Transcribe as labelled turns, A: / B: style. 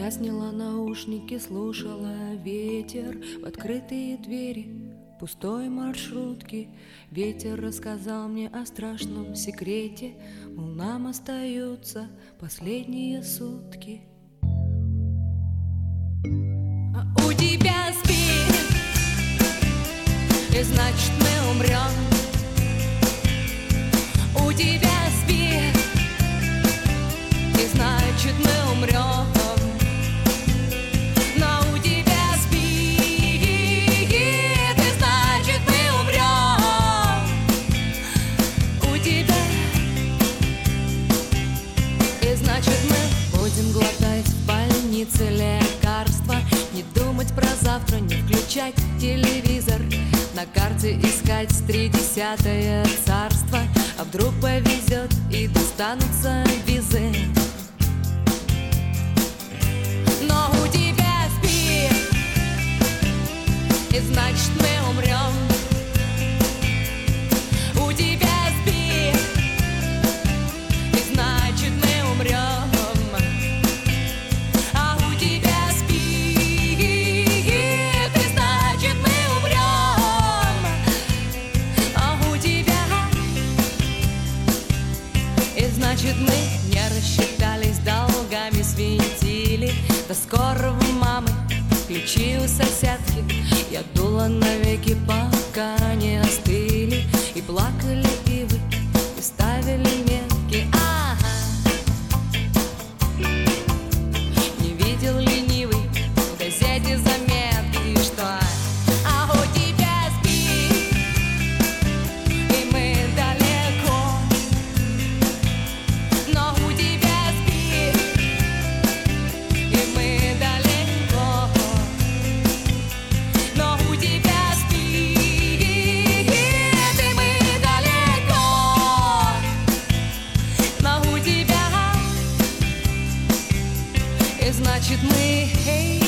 A: Я сняла наушники, слушала ветер в открытые двери пустой маршрутки. Ветер рассказал мне о страшном секрете, мол, нам остаются последние сутки. А у тебя спит, и значит мы умрем. У тебя спит, и значит мы умрем. Но у тебя спит, и значит мы умрем. У тебя, и значит мы будем глотать в больнице лекарства, не думать про завтра, не включать телевизор, на карте искать 30-е царство. А вдруг повезет и достанутся визы. Но у тебя спит, и значит мы умрем. У тебя спит, и значит мы умрем. А у тебя спит, и значит мы умрем. А у тебя, и значит мы не рассчитались долгами, светили до скорого мамы, ключи у соседки. Я дула навеки, пока не остыли, и плакали ивы, и ставили метки. Не видел ленивый в газете заметки, что а у тебя спит, и мы далеко. Но у тебя спит, и мы далеко. Но у тебя спит, и мы далеко. Но у тебя, и значит мы